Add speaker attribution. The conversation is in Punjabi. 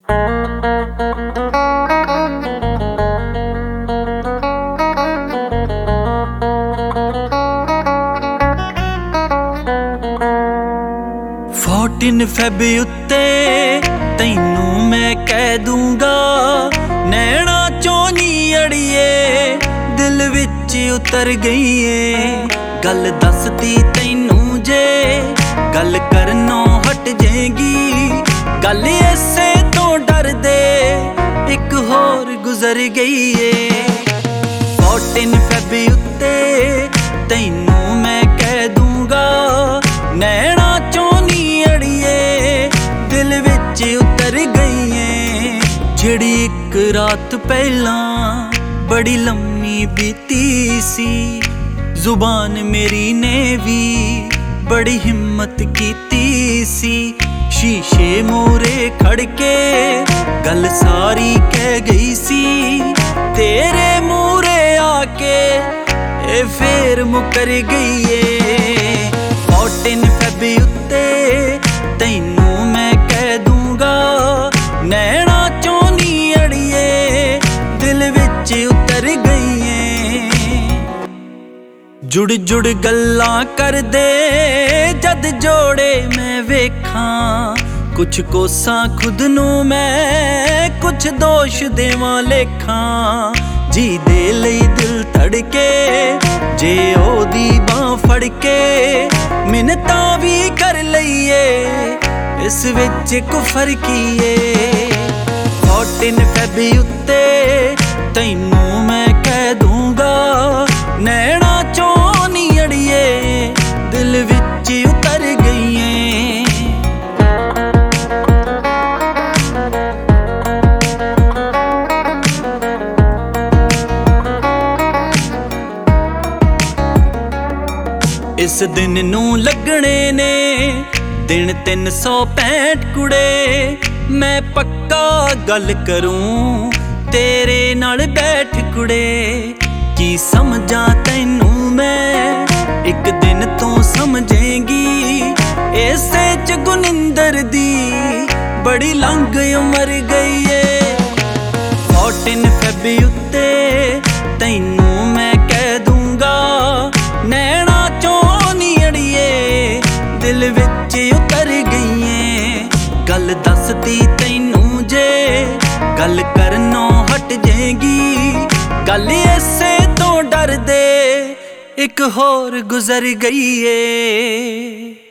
Speaker 1: 14 ਫੈਬ ਉੱਤੇ ਤੈਨੂੰ ਮੈਂ ਕਹਿ ਦੂੰਗਾ, ਨੈਣਾ ਚੋਂ ਨੀ ਅੜੀਏ ਦਿਲ ਵਿੱਚ ਉਤਰ ਗਈ ਏ। ਗੱਲ ਦੱਸਦੀ ਤੈਨੂੰ ਜੇ ਗੱਲ ਕਰਨੋਂ ਹਟ ਜਾਏਗੀ, ਗੱਲ ਐਸੇ ਤੋਂ ਡਰਦੇ ਇੱਕ ਹੋਰ ਗੁਜ਼ਰ ਗਈ ਏ। 14 ਫੈਬ ਉੱਤੇ ਤੈਨੂੰ ਮੈਂ ਕਹਿ ਦੂੰਗਾ, ਨੈਣਾ ਚੋਂ ਨੀ ਅੜੀਏ ਦਿਲ ਵਿੱਚ ਉਤਰ ਗਈ ਏ। ਜਿਹੜੀ ਇੱਕ ਰਾਤ ਪਹਿਲਾਂ ਬੜੀ ਲੰਮੀ ਬੀਤੀ ਸੀ, ਜ਼ੁਬਾਨ ਮੇਰੀ ਨੇ ਵੀ ਬੜੀ ਹਿੰਮਤ ਕੀਤੀ ਸੀ। ਸ਼ੀਸ਼ੇ ਮੂਹਰੇ ਖੜ ਕੇ ਗੱਲ ਸਾਰੀ ਕਹਿ ਗਈ ਸੀ, ਤੇਰੇ ਮੂਹਰੇ ਆ ਕੇ ਇਹ ਫੇਰ ਮੁਕਰ ਗਈ ਏ। 14 ਫੈਬ ਉੱਤੇ ਤੈਨੂੰ ਮੈਂ ਕਹਿ ਦੂੰਗਾ, ਨੈਣਾ ਚੋਂ ਨੀ ਅੜੀਏ ਦਿਲ ਵਿੱਚ ਉਤਰ ਗਈ ਏ। ਜੁੜ ਜੁੜ ਗੱਲਾਂ ਕਰਦੇ ਜਦ ਜੋੜੇ ਮੈਂ ਵੇਖਾਂ, ਕੁਛ ਕੋਸਾਂ ਖੁਦ ਨੂੰ ਮੈਂ, ਕੁਛ ਦੋਸ਼ ਦੇਵਾਂ ਲੇਖਾਂ। ਜੀ ਦੇ ਲਈ ਦਿਲ ਧੜਕੇ ਜੇ ਉਹਦੀ ਬਾਂਹ ਫੜ ਕੇ, ਮਿੰਨਤਾਂ ਵੀ ਕਰ ਲਈਏ ਇਸ ਵਿੱਚ ਕੁਫਰ ਕੀ ਏ। 14 ਫੈਬ ਉੱਤੇ ਤੈਨੂੰ ਮੈਂ ਕਹਿ ਦੂੰਗਾ, ਨੈਣਾ ਚੋਂ ਨੀ ਅੜੀਏ ਦਿਲ ਵਿੱਚ ਉਤਰ ਗਈ ਏ। ਇਸ ਦਿਨ ਨੂੰ ਲੱਗਣੇ ਨੇ ਦਿਨ 365 ਕੁੜੇ, ਮੈਂ ਪੱਕਾ ਗੱਲ ਕਰੂੰ ਤੇਰੇ ਨਾਲ ਬੈਠ ਕੁੜੇ। ਕੀ ਸਮਝਾਂ ਤੈਨੂੰ ਮੈਂ ਇੱਕ ਦਿਨ ਤੂੰ ਸਮਝੇਂਗੀ, ਇਸੇ ਚ ਗੁਨਿੰਦਰ ਦੀ ਬੜੀ ਲੰਘ ਉਮਰ ਗਈ ਏ। 14 ਫੈਬ ਉੱਤੇ ਤੈਨੂੰ ਮੈਂ ਕਹਿ ਦੂੰਗਾ, ਨੈਣਾ ਚੋਂ ਨੀ ਅੜੀਏ ਦਿਲ ਵਿੱਚ ਉਤਰ ਗਈ ਏ। ਗੱਲ ਦੱਸਦੀ ਤੈਨੂੰ ਜੇ ਗੱਲ ਕਰਨੋਂ ਹਟ ਜਾਏਗੀ, ਗੱਲ ਐਸੇ ਤੋਂ ਡਰਦੇ ਇੱਕ ਹੋਰ ਗੁਜ਼ਰ ਗਈ ਏ।